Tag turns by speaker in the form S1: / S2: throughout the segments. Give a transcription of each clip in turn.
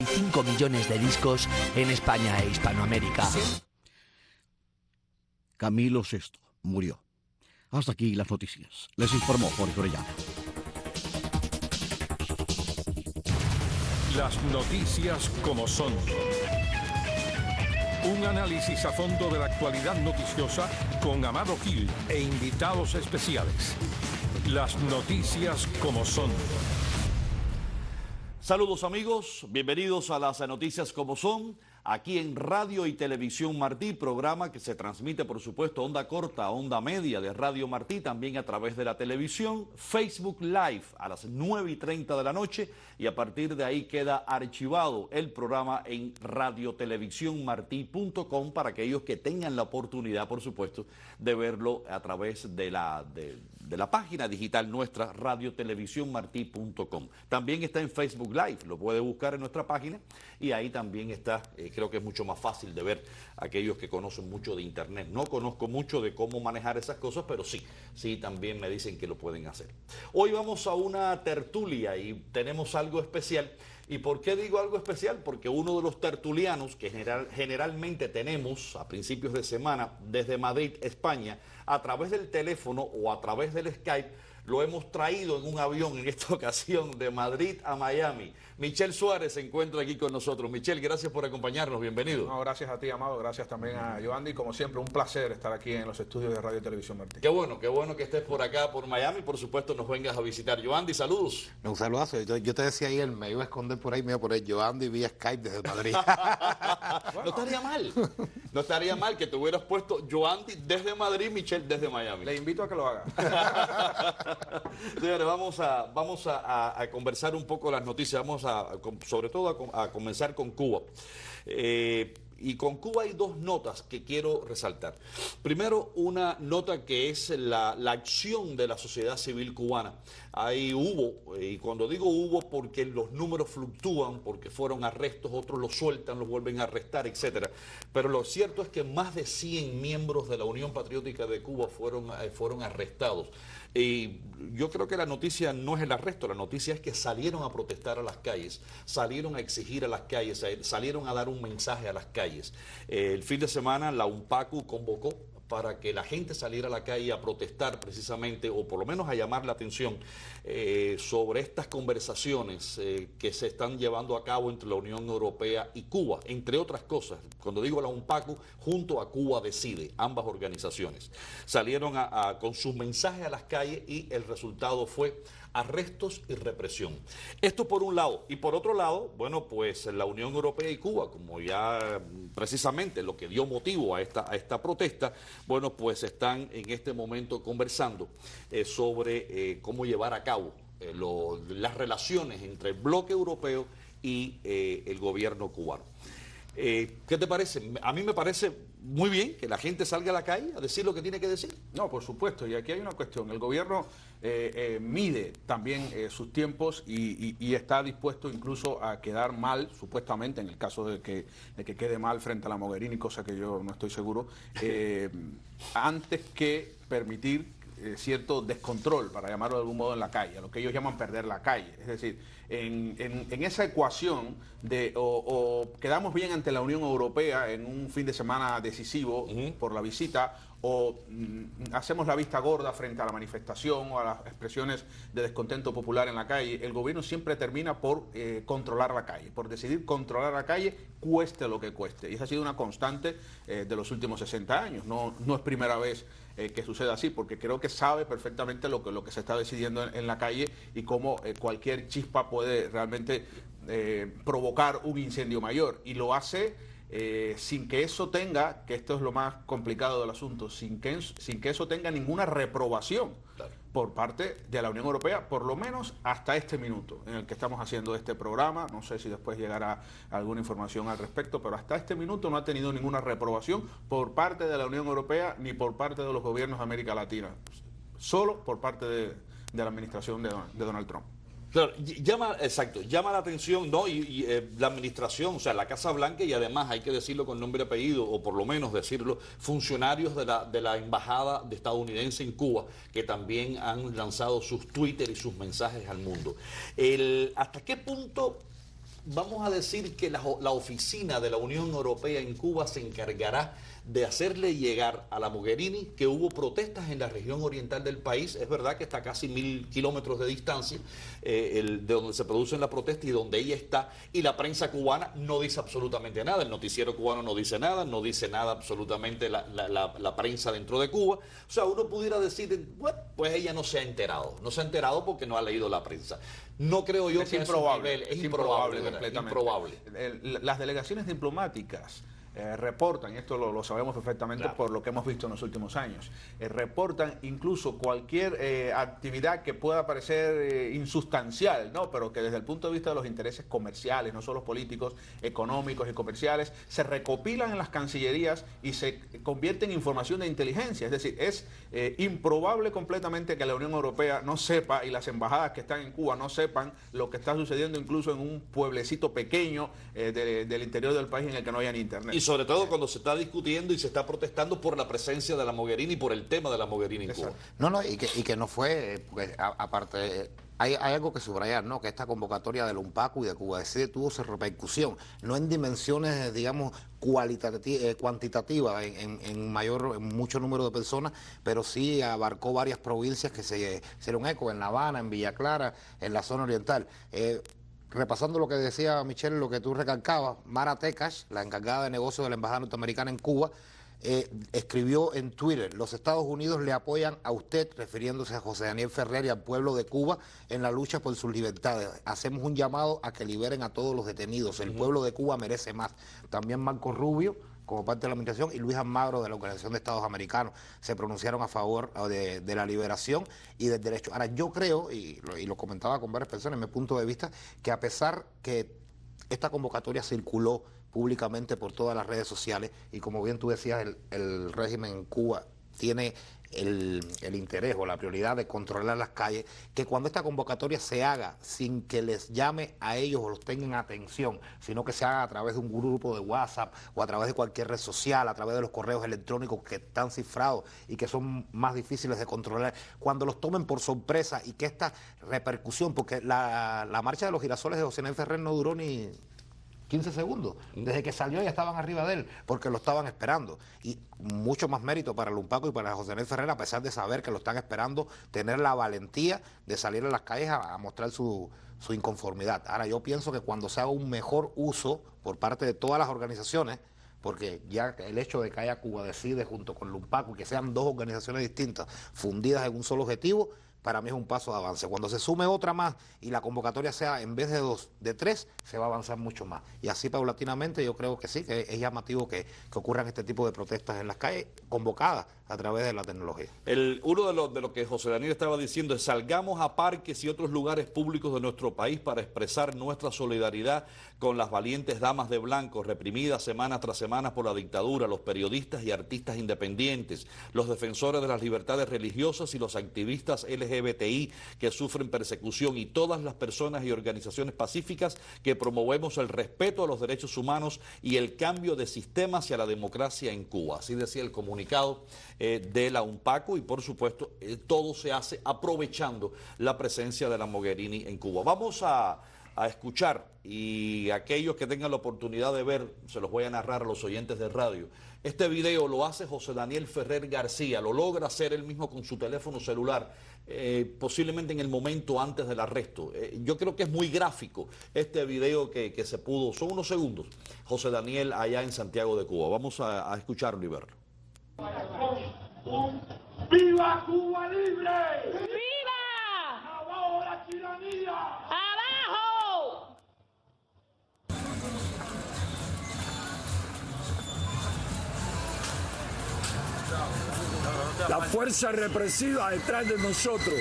S1: 5 millones de discos en España e Hispanoamérica.
S2: Camilo VI murió. Hasta aquí las noticias. Les informó Jorge Orellana.
S3: Las noticias como son. Un análisis a fondo de la actualidad noticiosa con Amado Gil e invitados especiales. Las noticias como son.
S4: Saludos amigos, bienvenidos a las noticias como son, aquí en Radio y Televisión Martí, programa que se transmite por supuesto onda corta, onda media de Radio Martí, también a través de la televisión, Facebook Live a las 9:30 de la noche y a partir de ahí queda archivado el programa en radiotelevisiónmartí.com para aquellos que tengan la oportunidad por supuesto de verlo a través de la página digital nuestra, radiotelevisiónmartí.com. También está en Facebook Live, lo puede buscar en nuestra página y ahí también está, creo que es mucho más fácil de ver aquellos que conocen mucho de internet. No conozco mucho de cómo manejar esas cosas, pero sí también me dicen que lo pueden hacer. Hoy vamos a una tertulia y tenemos algo especial. ¿Y por qué digo algo especial? Porque uno de los tertulianos que generalmente tenemos a principios de semana desde Madrid, España, a través del teléfono o a través del Skype, lo hemos traído en un avión en esta ocasión de Madrid a Miami. Michel Suárez se encuentra aquí con nosotros. Michel, gracias por acompañarnos, bienvenido.
S5: No, gracias a ti, Amado, gracias también a Yoandi. Como siempre, un placer estar aquí en los estudios de Radio y Televisión Martí.
S4: Qué bueno que estés por acá, por Miami, por supuesto nos vengas a visitar. Yoandi, saludos.
S6: Un saludazo. Yo te decía ayer, me iba a esconder por ahí, me iba a poner Yoandi vía Skype desde Madrid.
S4: No estaría mal. No estaría mal que te hubieras puesto Yoandi desde Madrid, Michel desde Miami.
S5: Le invito a que lo haga.
S4: Señores, vamos a conversar un poco las noticias, sobre todo a comenzar con Cuba. Y con Cuba hay dos notas que quiero resaltar. Primero, una nota que es la acción de la sociedad civil cubana. Ahí hubo, y cuando digo hubo porque los números fluctúan, porque fueron arrestos, otros los sueltan, los vuelven a arrestar, etcétera. Pero lo cierto es que más de 100 miembros de la Unión Patriótica de Cuba fueron arrestados. Y yo creo que la noticia no es el arresto, la noticia es que salieron a protestar a las calles, salieron a exigir a las calles, salieron a dar un mensaje a las calles. El fin de semana la UNPACU convocó para que la gente saliera a la calle a protestar precisamente, o por lo menos a llamar la atención sobre estas conversaciones que se están llevando a cabo entre la Unión Europea y Cuba, entre otras cosas. Cuando digo la UNPACU, junto a Cuba Decide, ambas organizaciones. Salieron con sus mensajes a las calles y el resultado fue arrestos y represión. Esto por un lado. Y por otro lado, bueno, pues la Unión Europea y Cuba, como ya precisamente lo que dio motivo a esta protesta, bueno, pues están en este momento conversando sobre cómo llevar a cabo las relaciones entre el bloque europeo y el gobierno cubano. ¿Qué te parece? A mí me parece muy bien que la gente salga a la calle a decir lo que tiene que decir.
S5: No, por supuesto, y aquí hay una cuestión. El gobierno mide también sus tiempos y está dispuesto incluso a quedar mal, supuestamente, en el caso de que quede mal frente a la Mogherini, cosa que yo no estoy seguro, antes que permitir cierto descontrol, para llamarlo de algún modo, en la calle, a lo que ellos llaman perder la calle. Es decir, en esa ecuación de o quedamos bien ante la Unión Europea en un fin de semana decisivo por la visita, o hacemos la vista gorda frente a la manifestación o a las expresiones de descontento popular en la calle, el gobierno siempre termina por controlar la calle, por decidir controlar la calle, cueste lo que cueste. Y esa ha sido una constante de los últimos 60 años. No es primera vez que suceda así, porque creo que sabe perfectamente lo que se está decidiendo en la calle y cómo cualquier chispa puede realmente provocar un incendio mayor. Y lo hace sin que eso tenga, que esto es lo más complicado del asunto, sin que eso tenga ninguna reprobación por parte de la Unión Europea, por lo menos hasta este minuto en el que estamos haciendo este programa. No sé si después llegará alguna información al respecto, pero hasta este minuto no ha tenido ninguna reprobación por parte de la Unión Europea ni por parte de los gobiernos de América Latina, solo por parte de la administración de Donald Trump.
S4: Claro, llama la atención, ¿no? Y la administración, o sea, la Casa Blanca, y además hay que decirlo con nombre y apellido, o por lo menos decirlo, funcionarios de la embajada estadounidense en Cuba, que también han lanzado sus Twitter y sus mensajes al mundo. ¿Hasta qué punto vamos a decir que la oficina de la Unión Europea en Cuba se encargará de hacerle llegar a la Mogherini que hubo protestas en la región oriental del país. Es verdad que está a casi 1000 kilómetros de distancia de donde se producen las protestas y donde ella está, y la prensa cubana no dice absolutamente nada, el noticiero cubano no dice nada absolutamente la prensa dentro de Cuba. O sea, uno pudiera decir, bueno, pues ella no se ha enterado porque no ha leído la prensa. No creo yo que
S5: improbable,
S4: es improbable,
S5: completamente.
S4: Improbable.
S5: Las delegaciones diplomáticas reportan, y esto lo sabemos perfectamente, claro, por lo que hemos visto en los últimos años, reportan incluso cualquier actividad que pueda parecer insustancial, ¿no? Pero que desde el punto de vista de los intereses comerciales, no solo políticos, económicos y comerciales, se recopilan en las cancillerías y se convierte en información de inteligencia. Es decir, es improbable completamente que la Unión Europea no sepa, y las embajadas que están en Cuba no sepan lo que está sucediendo incluso en un pueblecito pequeño del interior del país en el que no hay ni internet.
S4: Y sobre todo cuando se está discutiendo y se está protestando por la presencia de la Mogherini, por el tema de la Mogherini en Cuba.
S6: No, y que no fue, porque aparte hay algo que subrayar, ¿no? Que esta convocatoria del UNPACU y de Cuba Decide tuvo su repercusión, no en dimensiones, digamos, cuantitativas, en mucho número de personas, pero sí abarcó varias provincias que se hicieron eco, en La Habana, en Villa Clara, en la zona oriental. Repasando lo que decía Michelle, lo que tú recalcabas, Mara Tekash, la encargada de negocios de la Embajada Norteamericana en Cuba, escribió en Twitter: los Estados Unidos le apoyan a usted, refiriéndose a José Daniel Ferrer y al pueblo de Cuba en la lucha por sus libertades. Hacemos un llamado a que liberen a todos los detenidos. El pueblo de Cuba merece más. También Marco Rubio, como parte de la administración, y Luis Almagro de la Organización de Estados Americanos se pronunciaron a favor de la liberación y del derecho. Ahora, yo creo, y lo comentaba con varias personas, en mi punto de vista, que a pesar que esta convocatoria circuló públicamente por todas las redes sociales, y como bien tú decías, el régimen en Cuba tiene el interés o la prioridad de controlar las calles, que cuando esta convocatoria se haga sin que les llame a ellos o los tengan atención, sino que se haga a través de un grupo de WhatsApp o a través de cualquier red social, a través de los correos electrónicos que están cifrados y que son más difíciles de controlar, cuando los tomen por sorpresa, y que esta repercusión, porque la marcha de los girasoles de José Daniel Ferrer no duró ni 15 segundos. Desde que salió ya estaban arriba de él, porque lo estaban esperando. Y mucho más mérito para el UNPACU y para José Daniel Ferrer, a pesar de saber que lo están esperando, tener la valentía de salir a las calles a mostrar su inconformidad. Ahora, yo pienso que cuando se haga un mejor uso por parte de todas las organizaciones, porque ya el hecho de que haya Cuba Decide junto con el UNPACU, que sean dos organizaciones distintas, fundidas en un solo objetivo, para mí es un paso de avance. Cuando se sume otra más y la convocatoria sea en vez de 2, de 3, se va a avanzar mucho más. Y así paulatinamente yo creo que sí, que es llamativo que ocurran este tipo de protestas en las calles, convocadas a través de la tecnología.
S4: Uno de lo que José Daniel estaba diciendo es: salgamos a parques y otros lugares públicos de nuestro país para expresar nuestra solidaridad con las valientes damas de blanco reprimidas semana tras semana por la dictadura, los periodistas y artistas independientes, los defensores de las libertades religiosas y los activistas LGBTI que sufren persecución, y todas las personas y organizaciones pacíficas que promovemos el respeto a los derechos humanos y el cambio de sistema hacia la democracia en Cuba. Así decía el comunicado de la UNPACU, y por supuesto todo se hace aprovechando la presencia de la Mogherini en Cuba. Vamos a escuchar, y aquellos que tengan la oportunidad de ver, se los voy a narrar a los oyentes de radio. Este video lo hace José Daniel Ferrer García, lo logra hacer él mismo con su teléfono celular, posiblemente en el momento antes del arresto. Yo creo que es muy gráfico este video que se pudo, son unos segundos, José Daniel allá en Santiago de Cuba. Vamos a escucharlo y verlo.
S7: ¡Viva Cuba libre!
S8: ¡Viva!
S7: ¡Abajo la tiranía!
S8: ¡Abajo!
S7: La fuerza represiva detrás de nosotros.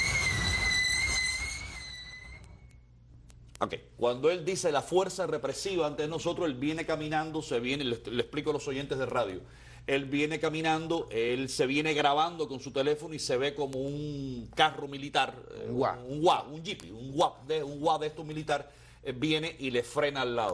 S4: Ok, cuando él dice la fuerza represiva ante nosotros, él viene caminando, le explico a los oyentes de radio, él viene caminando, él se viene grabando con su teléfono y se ve como un carro militar, un jeep, un guap de estos militar, viene y le frena al lado.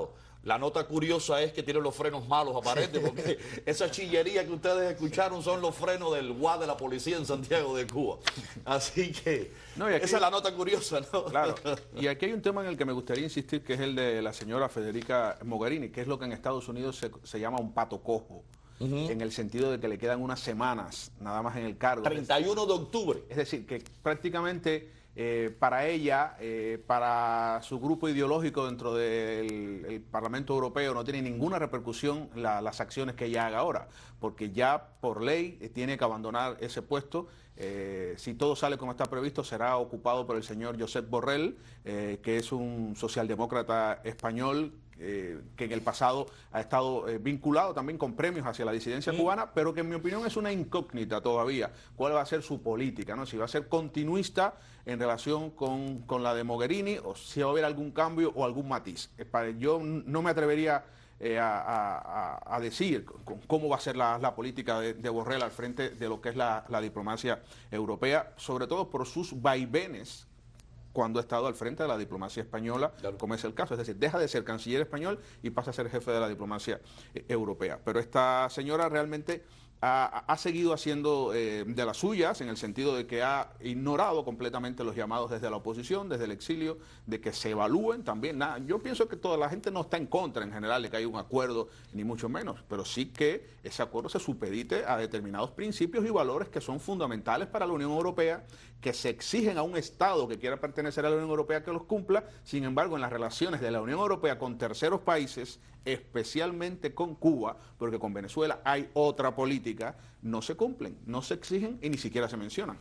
S4: La nota curiosa es que tiene los frenos malos, aparente, porque esa chillería que ustedes escucharon son los frenos del guá de la policía en Santiago de Cuba. Así que
S5: No, y aquí-
S4: esa es la nota curiosa, ¿no?
S5: Claro. Y aquí hay un tema en el que me gustaría insistir, que es el de la señora Federica Mogherini, que es lo que en Estados Unidos se llama un pato cojo, en el sentido de que le quedan unas semanas nada más en el cargo.
S4: 31 de octubre.
S5: Es decir, que prácticamente para ella, para su grupo ideológico dentro del el Parlamento Europeo, no tiene ninguna repercusión las acciones que ella haga ahora, porque ya por ley tiene que abandonar ese puesto. Si todo sale como está previsto, será ocupado por el señor Josep Borrell, que es un socialdemócrata español que en el pasado ha estado vinculado también con premios hacia la disidencia cubana, pero que en mi opinión es una incógnita todavía. ¿Cuál va a ser su política? ¿No? Si va a ser continuista en relación con la de Mogherini, o si va a haber algún cambio o algún matiz. Yo no me atrevería a decir cómo va a ser la política de Borrell al frente de lo que es la diplomacia europea, sobre todo por sus vaivenes cuando ha estado al frente de la diplomacia española,
S4: Claro.
S5: como es el caso. Es decir, deja de ser canciller español y pasa a ser jefe de la diplomacia europea. Pero esta señora realmente ha seguido haciendo de las suyas, en el sentido de que ha ignorado completamente los llamados desde la oposición, desde el exilio, de que se evalúen también. Yo pienso que toda la gente no está en contra en general de que haya un acuerdo, ni mucho menos, pero sí que ese acuerdo se supedite a determinados principios y valores que son fundamentales para la Unión Europea, que se exigen a un Estado que quiera pertenecer a la Unión Europea que los cumpla. Sin embargo, en las relaciones de la Unión Europea con terceros países, especialmente con Cuba, porque con Venezuela hay otra política, no se cumplen, no se exigen y ni siquiera se mencionan.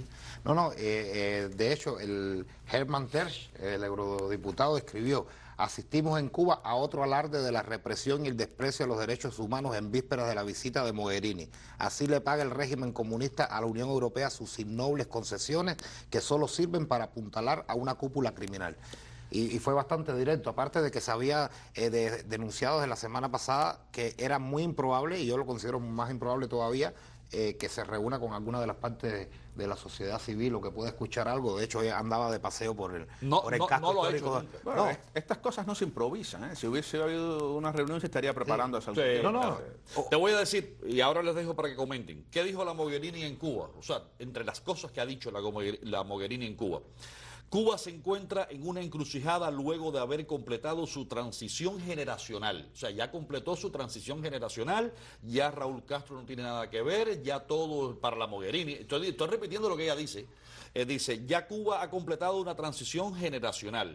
S6: De hecho, el Hermann Tersch, el eurodiputado, escribió: asistimos en Cuba a otro alarde de la represión y el desprecio a los derechos humanos en vísperas de la visita de Mogherini. Así le paga el régimen comunista a la Unión Europea sus innobles concesiones que solo sirven para apuntalar a una cúpula criminal. Y fue bastante directo, aparte de que se había denunciado desde la semana pasada que era muy improbable, y yo lo considero más improbable todavía, que se reúna con alguna de las partes de la sociedad civil o que pueda escuchar algo. De hecho, ella andaba de paseo por el casco
S4: no lo ha
S6: histórico.
S4: hecho nunca.
S5: Bueno,
S6: No.
S5: estas cosas no se improvisan, ¿eh? Si hubiese habido una reunión se estaría preparando esa
S4: Sí,
S5: altura.
S4: Te voy a decir, y ahora les dejo para que comenten, ¿qué dijo la Mogherini en Cuba? O sea, entre las cosas que ha dicho la Mogherini en Cuba. Cuba se encuentra en una encrucijada luego de haber completado su transición generacional. O sea, ya completó su transición generacional, ya Raúl Castro no tiene nada que ver, ya todo para la Mogherini. Estoy repitiendo lo que ella dice. Dice, ya Cuba ha completado una transición generacional.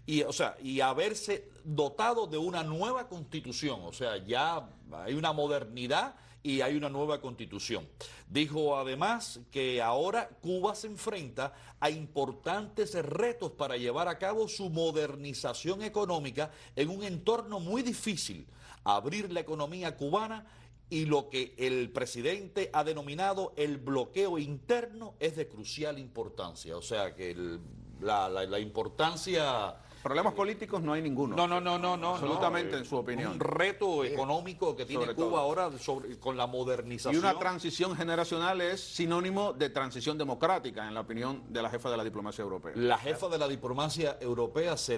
S4: Y haberse dotado de una nueva constitución. O sea, ya hay una modernidad y hay una nueva constitución. Dijo además que ahora Cuba se enfrenta a importantes retos para llevar a cabo su modernización económica en un entorno muy difícil. Abrir la economía cubana y lo que el presidente ha denominado el bloqueo interno es de crucial importancia. O sea que la importancia...
S5: Problemas políticos no hay ninguno.
S4: No.
S5: Absolutamente, en su opinión.
S4: Un reto económico que tiene
S5: Sobre
S4: Cuba
S5: todo.
S4: ahora con la modernización.
S5: Y una transición generacional es sinónimo de transición democrática, en la opinión de la jefa de la diplomacia europea.
S4: La jefa de la diplomacia europea se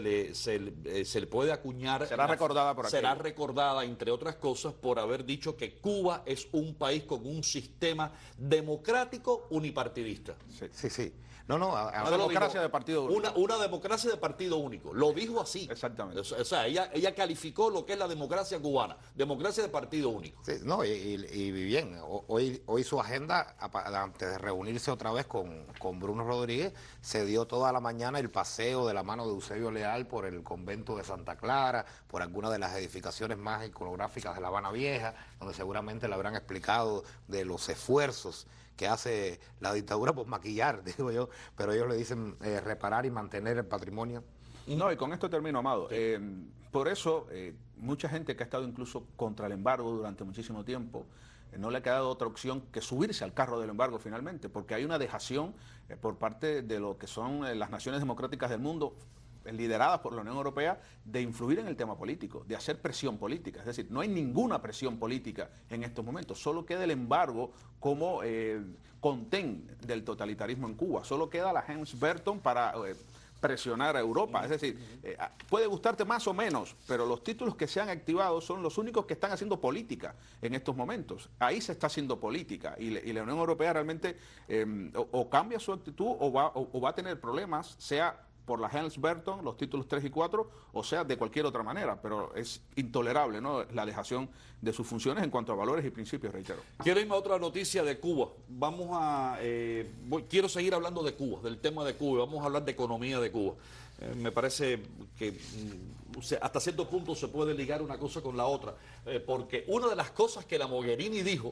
S4: le puede acuñar.
S5: Será recordada por
S4: Será
S5: aquello.
S4: recordada, entre otras cosas, por haber dicho que Cuba es un país con un sistema democrático unipartidista.
S6: Sí.
S5: Una democracia de partido único.
S4: Una democracia de partido único. Lo dijo así.
S5: Exactamente.
S4: O sea, ella calificó lo que es la democracia cubana. Democracia de partido único.
S6: Sí, no, y bien, hoy su agenda, antes de reunirse otra vez con Bruno Rodríguez, se dio toda la mañana el paseo de la mano de Eusebio Leal por el convento de Santa Clara, por algunas de las edificaciones más iconográficas de La Habana Vieja, donde seguramente le habrán explicado de los esfuerzos que hace la dictadura por maquillar, digo yo, pero ellos le dicen reparar y mantener el patrimonio.
S5: No, y con esto termino, Amado. Por eso, mucha gente que ha estado incluso contra el embargo durante muchísimo tiempo, no le ha quedado otra opción que subirse al carro del embargo finalmente, porque hay una dejación por parte de lo que son las naciones democráticas del mundo, lideradas por la Unión Europea, de influir en el tema político, de hacer presión política. Es decir, no hay ninguna presión política en estos momentos, solo queda el embargo como contén del totalitarismo en Cuba, solo queda la Helms-Burton para presionar a Europa. Es decir, puede gustarte más o menos, pero los títulos que se han activado son los únicos que están haciendo política en estos momentos. Ahí se está haciendo política y la Unión Europea realmente o cambia su actitud o va a tener problemas, sea por la Helms-Burton, los títulos 3 y 4, o sea, de cualquier otra manera, pero es intolerable, ¿no?, la dejación de sus funciones en cuanto a valores y principios, reitero.
S4: Quiero irme a otra noticia de Cuba. Quiero seguir hablando de Cuba, del tema de Cuba, vamos a hablar de economía de Cuba. Me parece que hasta cierto punto se puede ligar una cosa con la otra, porque una de las cosas que la Mogherini dijo,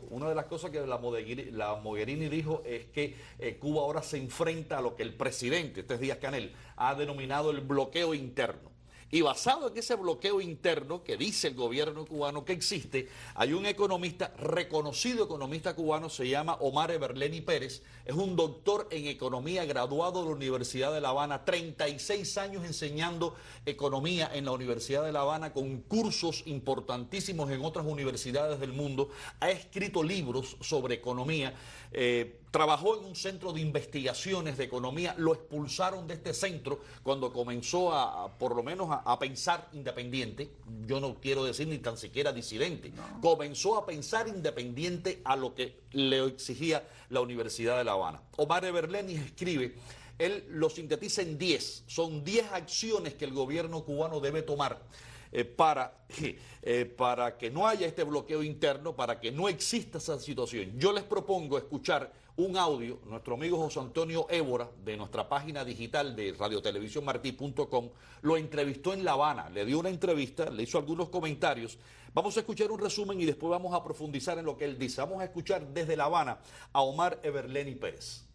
S4: es que Cuba ahora se enfrenta a lo que el presidente, Díaz-Canel, ha denominado el bloqueo interno. Y basado en ese bloqueo interno que dice el gobierno cubano que existe, hay un economista, reconocido economista cubano, se llama Omar Everleni Pérez, es un doctor en economía graduado de la Universidad de La Habana, 36 años enseñando economía en la Universidad de La Habana con cursos importantísimos en otras universidades del mundo, ha escrito libros sobre economía, trabajó en un centro de investigaciones de economía, lo expulsaron de este centro cuando comenzó por lo menos a pensar independiente, yo no quiero decir ni tan siquiera disidente, comenzó a pensar independiente a lo que le exigía la Universidad de La Habana. Omar Everleni escribe, él lo sintetiza en 10, son 10 acciones que el gobierno cubano debe tomar para que no haya este bloqueo interno, para que no exista esa situación. Yo les propongo escuchar un audio, nuestro amigo José Antonio Évora, de nuestra página digital de radiotelevisiónmartí.com, lo entrevistó en La Habana, le dio una entrevista, le hizo algunos comentarios. Vamos a escuchar un resumen y después vamos a profundizar en lo que él dice. Vamos a escuchar desde La Habana a Omar Everleni Pérez.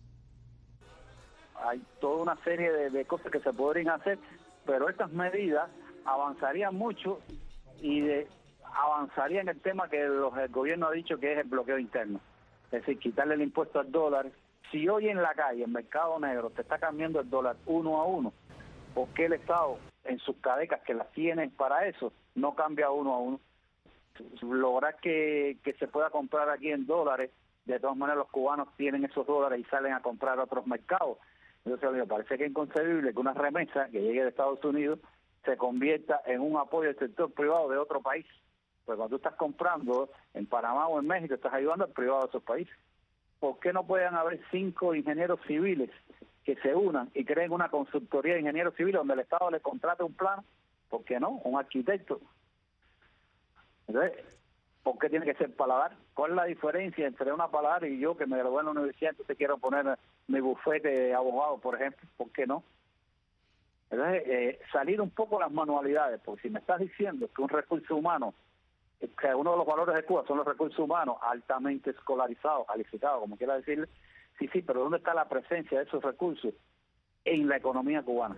S9: Hay toda una serie de cosas que se podrían hacer, pero estas medidas avanzarían mucho y avanzarían el tema que el gobierno ha dicho que es el bloqueo interno. Es decir, quitarle el impuesto al dólar. Si hoy en la calle, en mercado negro, te está cambiando el dólar 1 a 1, ¿por qué el Estado, en sus cadecas que las tienen para eso, no cambia 1 a 1? Lograr que se pueda comprar aquí en dólares, de todas maneras los cubanos tienen esos dólares y salen a comprar a otros mercados. Entonces, me parece que es inconcebible que una remesa que llegue de Estados Unidos se convierta en un apoyo al sector privado de otro país. Pues cuando tú estás comprando en Panamá o en México, estás ayudando al privado de esos países. ¿Por qué no pueden haber 5 ingenieros civiles que se unan y creen una consultoría de ingenieros civiles donde el Estado les contrate un plano? ¿Por qué no? Un arquitecto. Entonces, ¿por qué tiene que ser Paladar? ¿Cuál es la diferencia entre una Paladar y yo que me gradué en la universidad, entonces quiero poner mi bufete de abogado, por ejemplo? ¿Por qué no? Entonces, salir un poco las manualidades, porque si me estás diciendo que un recurso humano, que uno de los valores de Cuba son los recursos humanos altamente escolarizados, calificados, como quiera decirle, sí, pero ¿dónde está la presencia de esos recursos en la economía cubana?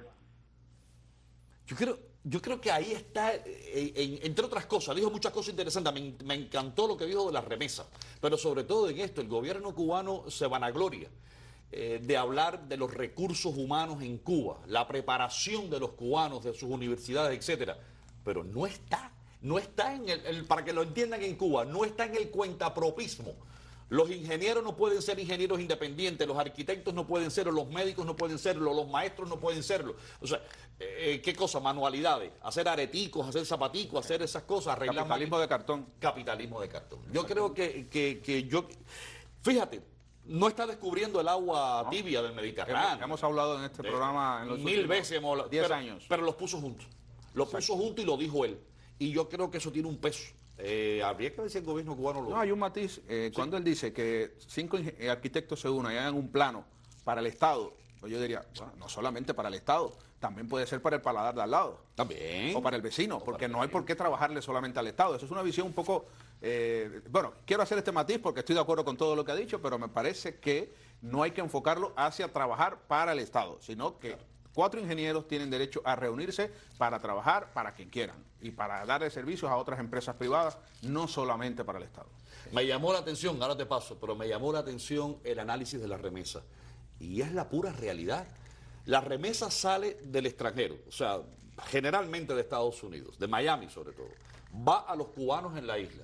S4: Yo creo que ahí está, entre otras cosas, dijo muchas cosas interesantes, me encantó lo que dijo de las remesas, pero sobre todo en esto, el gobierno cubano se vanagloria de hablar de los recursos humanos en Cuba, la preparación de los cubanos, de sus universidades, etcétera, pero no está en para que lo entiendan en Cuba, no está en el cuentapropismo. Los ingenieros no pueden ser ingenieros independientes, los arquitectos no pueden serlo, los médicos no pueden serlo, los maestros no pueden serlo. O sea, ¿qué cosa? Manualidades, hacer areticos, hacer zapaticos, hacer esas cosas, arreglar...
S5: Capitalismo de cartón.
S4: Capitalismo de cartón. Yo creo fíjate, no está descubriendo el agua tibia del Mediterráneo.
S5: Hemos hablado en este programa en los
S4: 1000 veces hemos hablado,
S5: 10 años.
S4: Pero los puso juntos. Los puso juntos y lo dijo él. Y yo creo que eso tiene un peso. Habría que ver si el gobierno cubano lo...
S5: No, hay un matiz. Cuando él dice que 5 arquitectos se unan y hagan un plano para el Estado, pues yo diría, bueno, no solamente para el Estado, también puede ser para el paladar de al lado.
S4: También.
S5: O para el vecino, porque no hay por qué trabajarle solamente al Estado. Eso es una visión un poco... bueno, quiero hacer este matiz porque estoy de acuerdo con todo lo que ha dicho, pero me parece que no hay que enfocarlo hacia trabajar para el Estado, sino que 4 ingenieros tienen derecho a reunirse para trabajar para quien quieran y para darle servicios a otras empresas privadas, no solamente para el Estado.
S4: Me llamó la atención, ahora te paso, pero me llamó la atención el análisis de la remesa. Y es la pura realidad. La remesa sale del extranjero, o sea, generalmente de Estados Unidos, de Miami sobre todo. Va a los cubanos en la isla.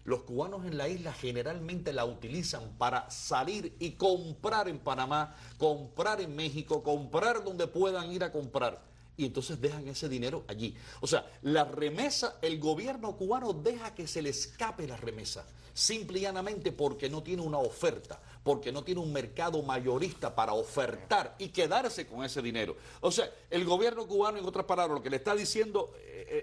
S4: Los cubanos en la isla generalmente la utilizan para salir y comprar en Panamá, comprar en México, comprar donde puedan ir a comprar. Y entonces dejan ese dinero allí. O sea, la remesa, el gobierno cubano deja que se le escape la remesa, simple y llanamente porque no tiene una oferta, porque no tiene un mercado mayorista para ofertar y quedarse con ese dinero. O sea, el gobierno cubano, en otras palabras, lo que le está diciendo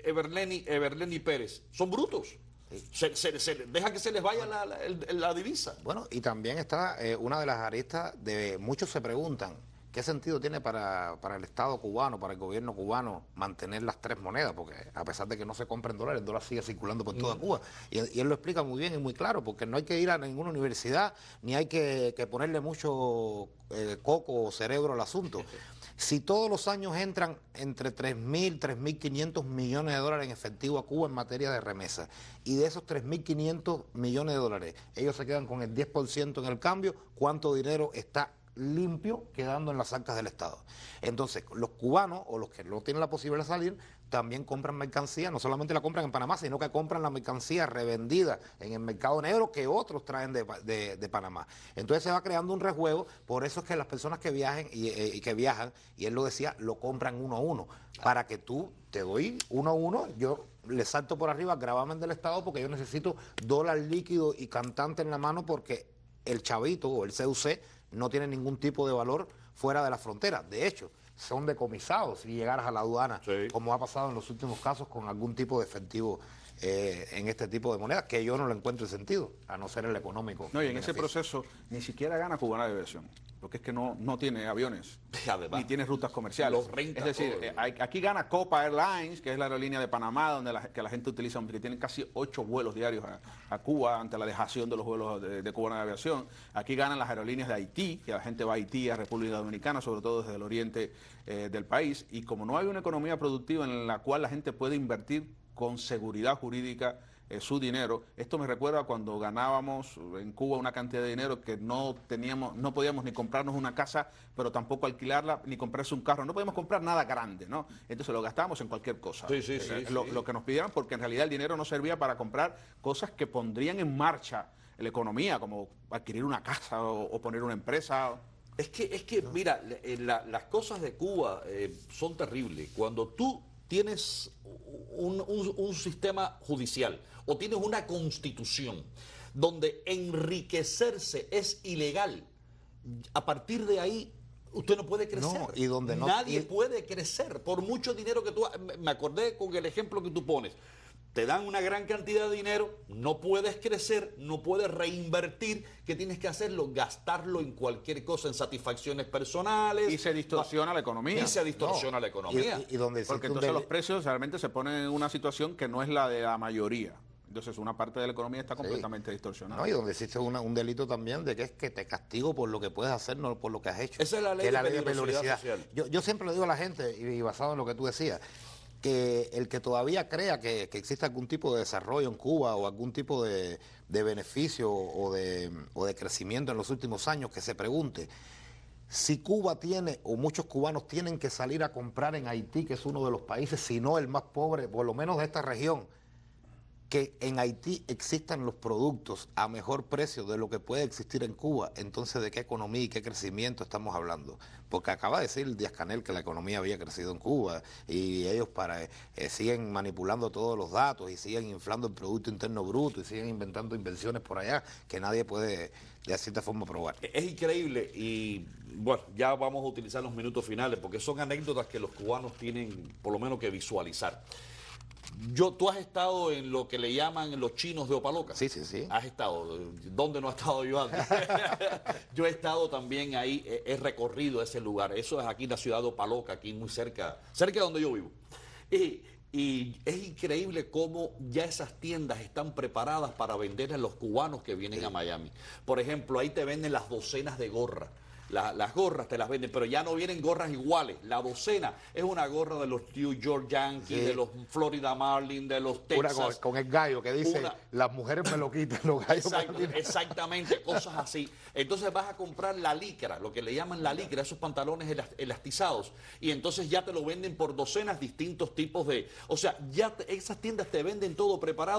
S4: Everleni Pérez, son brutos. Deja que se les vaya la divisa.
S6: Bueno, y también está una de las aristas de muchos se preguntan, ¿qué sentido tiene para el Estado cubano, para el gobierno cubano, mantener las tres monedas? Porque a pesar de que no se compren dólares, el dólar sigue circulando por toda Cuba. Y él lo explica muy bien y muy claro, porque no hay que ir a ninguna universidad, ni hay que ponerle mucho coco o cerebro al asunto. Si todos los años entran entre 3.000, 3.500 millones de dólares en efectivo a Cuba en materia de remesa, y de esos 3.500 millones de dólares, ellos se quedan con el 10% en el cambio, ¿cuánto dinero está limpio quedando en las arcas del Estado? Entonces, los cubanos o los que no tienen la posibilidad de salir también compran mercancía, no solamente la compran en Panamá, sino que compran la mercancía revendida en el mercado negro que otros traen de Panamá. Entonces se va creando un rejuego, por eso es que las personas que viajen y que viajan, y él lo decía, lo compran uno a uno, para que tú te doy uno a uno, yo le salto por arriba gravamen del Estado porque yo necesito dólar líquido y cantante en la mano porque el chavito o el CUC no tiene ningún tipo de valor fuera de la frontera. De hecho, son decomisados si llegaras a la aduana, como ha pasado en los últimos casos con algún tipo de efectivo en este tipo de monedas, que yo no le encuentro el sentido, a no ser el económico.
S5: No, y en ese proceso ni siquiera gana Cubana de Aviación, porque es que no tiene aviones,
S4: además,
S5: ni tiene rutas comerciales. Es decir, aquí gana Copa Airlines, que es la aerolínea de Panamá, donde que la gente utiliza, que tienen casi 8 vuelos diarios a Cuba ante la dejación de los vuelos de Cubana de Aviación. Aquí ganan las aerolíneas de Haití, que la gente va a Haití, a República Dominicana, sobre todo desde el oriente del país. Y como no hay una economía productiva en la cual la gente puede invertir con seguridad jurídica su dinero. Esto me recuerda cuando ganábamos en Cuba una cantidad de dinero que no podíamos ni comprarnos una casa, pero tampoco alquilarla, ni comprarse un carro. No podíamos comprar nada grande, ¿no? Entonces lo gastábamos en cualquier cosa. Lo que nos pidieron, porque en realidad el dinero no servía para comprar cosas que pondrían en marcha la economía, como adquirir una casa o poner una empresa.
S4: Es que mira, las cosas de Cuba son terribles. Cuando tú tienes un sistema judicial o tienes una constitución donde enriquecerse es ilegal, a partir de ahí usted no puede crecer.
S6: No, y donde
S4: nadie puede crecer por mucho dinero que tú... Me acordé con el ejemplo que tú pones. Te dan una gran cantidad de dinero, no puedes crecer, no puedes reinvertir. ¿Qué tienes que hacerlo? Gastarlo en cualquier cosa, en satisfacciones personales.
S5: Y se distorsiona la economía.
S6: Y donde
S5: porque entonces los precios realmente se ponen en una situación que no es la de la mayoría. Entonces una parte de la economía está completamente distorsionada.
S6: No, y donde existe un delito también de que es que te castigo por lo que puedes hacer, no por lo que has hecho.
S4: Esa es la ley de peligrosidad social.
S6: Yo siempre le digo a la gente, y basado en lo que tú decías, que el que todavía crea que existe algún tipo de desarrollo en Cuba o algún tipo de beneficio o de crecimiento en los últimos años, que se pregunte si Cuba tiene, o muchos cubanos tienen que salir a comprar en Haití, que es uno de los países, si no el más pobre, por lo menos de esta región, que en Haití existan los productos a mejor precio de lo que puede existir en Cuba. Entonces, ¿de qué economía y qué crecimiento estamos hablando? Porque acaba de decir Díaz-Canel que la economía había crecido en Cuba y ellos siguen manipulando todos los datos y siguen inflando el Producto Interno Bruto y siguen inventando invenciones por allá que nadie puede de cierta forma probar.
S4: Es increíble y bueno, ya vamos a utilizar los minutos finales porque son anécdotas que los cubanos tienen por lo menos que visualizar. Tú has estado en lo que le llaman los chinos de Opaloca.
S6: Sí.
S4: Has estado. ¿Dónde no he estado yo antes? Yo he estado también ahí, he recorrido ese lugar. Eso es aquí en la ciudad de Opaloca, aquí muy cerca de donde yo vivo. Y es increíble cómo ya esas tiendas están preparadas para venderle a los cubanos que vienen a Miami. Por ejemplo, ahí te venden las docenas de gorras. Las gorras te las venden, pero ya no vienen gorras iguales. La docena es una gorra de los New York Yankees, de los Florida Marlins, de los Texas.
S6: Una con el gallo que dice, las mujeres me lo quitan, los gallos me lo quitan.
S4: Exactamente, cosas así. Entonces vas a comprar la licra, lo que le llaman la licra, esos pantalones elastizados, y entonces ya te lo venden por docenas distintos tipos de... O sea, ya esas tiendas te venden todo preparado.